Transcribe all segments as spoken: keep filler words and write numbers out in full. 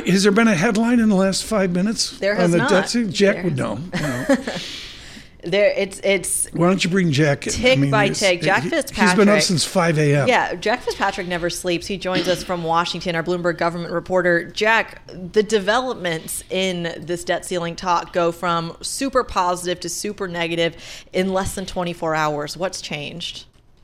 has there been a headline in the last five minutes? There has on the not. Debt ceiling? Jack There would has know. You know. There, it's it's Why don't you bring Jack in? tick I mean, by it's- tick. Jack he- Fitzpatrick. He's been up since five a.m. Yeah, Jack Fitzpatrick never sleeps. He joins us from Washington, our Bloomberg government reporter. Jack, the developments in this debt ceiling talk go from super positive to super negative in less than twenty-four hours. What's changed?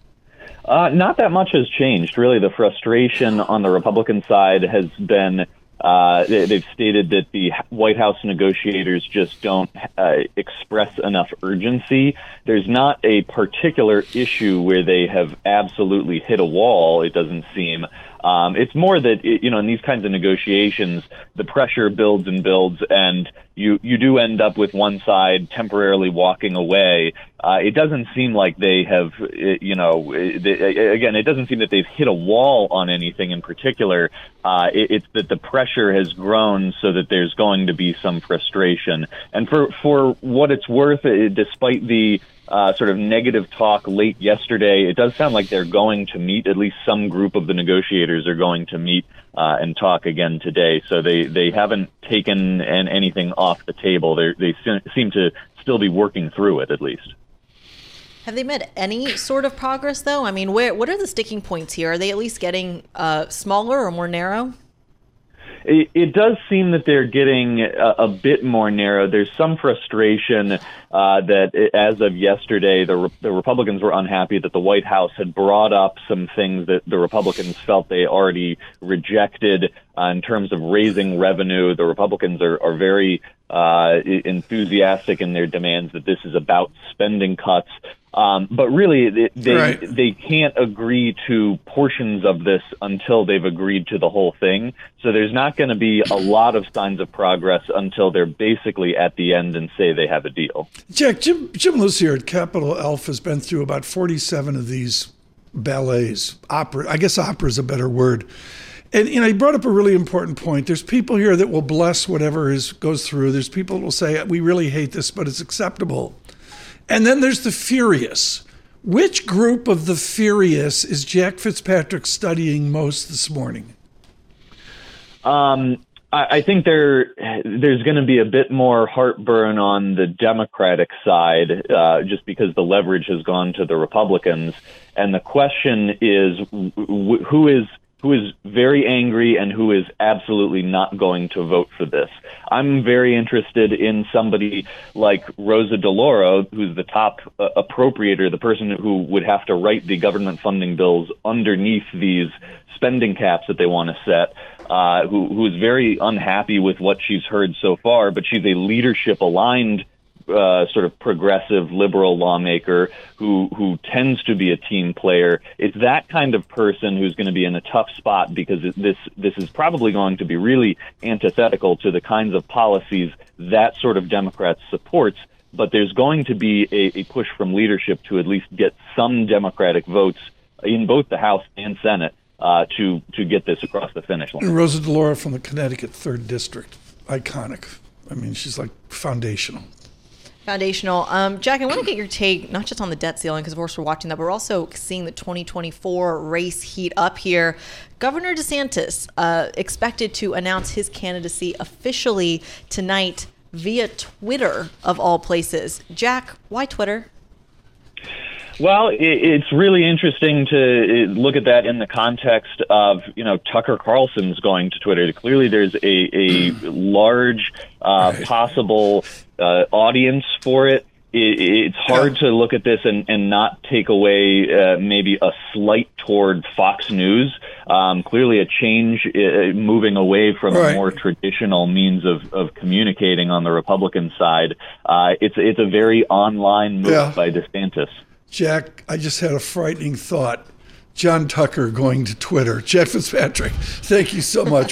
Uh, not that much has changed, really. The frustration on the Republican side has been uh, they, they've stated that the White House negotiators just don't uh, express enough urgency. There's not a particular issue where they have absolutely hit a wall, it doesn't seem. Um, it's more that, you know, in these kinds of negotiations, the pressure builds and builds, and you, you do end up with one side temporarily walking away. Uh, it doesn't seem like they have, you know, they, again, it doesn't seem that they've hit a wall on anything in particular. Uh, it, it's that the pressure has grown so that there's going to be some frustration. And for, for what it's worth, despite the Uh, sort of negative talk late yesterday, it does sound like they're going to meet. At least some group of the negotiators are going to meet uh, and talk again today. So they, they haven't taken an, anything off the table. They're, they seem to still be working through it, at least. Have they made any sort of progress, though? I mean, where what are the sticking points here? Are they at least getting uh, smaller or more narrow? It, it does seem that they're getting a, a bit more narrow. There's some frustration uh, that, as of yesterday, the, the Republicans were unhappy that the White House had brought up some things that the Republicans felt they already rejected uh, in terms of raising revenue. The Republicans are, are very uh, enthusiastic in their demands that this is about spending cuts. Um, but really, they they, Right. they can't agree to portions of this until they've agreed to the whole thing. So there's not going to be a lot of signs of progress until they're basically at the end and say they have a deal. Jack, Jim, Jim Lucier at Capitol Elf has been through about forty-seven of these ballets, opera. I guess opera is a better word. And you know, he brought up a really important point. There's people here that will bless whatever is goes through. There's people that will say, we really hate this, but it's acceptable. And then there's the furious. Which group of the furious is Jack Fitzpatrick studying most this morning? Um, I, I think there there's going to be a bit more heartburn on the Democratic side, uh, just because the leverage has gone to the Republicans. And the question is, wh- who is who is very angry and who is absolutely not going to vote for this. I'm very interested in somebody like Rosa DeLauro, who's the top uh, appropriator, the person who would have to write the government funding bills underneath these spending caps that they want to set, uh, who, who is very unhappy with what she's heard so far, but she's a leadership-aligned Uh, sort of progressive liberal lawmaker who who tends to be a team player. It's that kind of person who's going to be in a tough spot because it, this this is probably going to be really antithetical to the kinds of policies that sort of Democrats supports. But there's going to be a, a push from leadership to at least get some Democratic votes in both the House and Senate uh, to to get this across the finish line. And Rosa DeLauro from the Connecticut third District, iconic. I mean, she's like foundational. Foundational. Um, Jack, I want to get your take, not just on the debt ceiling, because of course we're watching that, but we're also seeing the twenty twenty-four race heat up here. Governor DeSantis uh, expected to announce his candidacy officially tonight via Twitter, of all places. Jack, why Twitter? Well, it's really interesting to look at that in the context of, you know, Tucker Carlson's going to Twitter. Clearly, there's a, a large uh, possible uh, audience for it. It's hard to look at this and, and not take away uh, maybe a slight toward Fox News. Um, clearly, a change uh, moving away from right. a more traditional means of, of communicating on the Republican side. Uh, it's it's a very online move yeah. by DeSantis. Jack, I just had a frightening thought. John Tucker going to Twitter. Jack Fitzpatrick, thank you so much.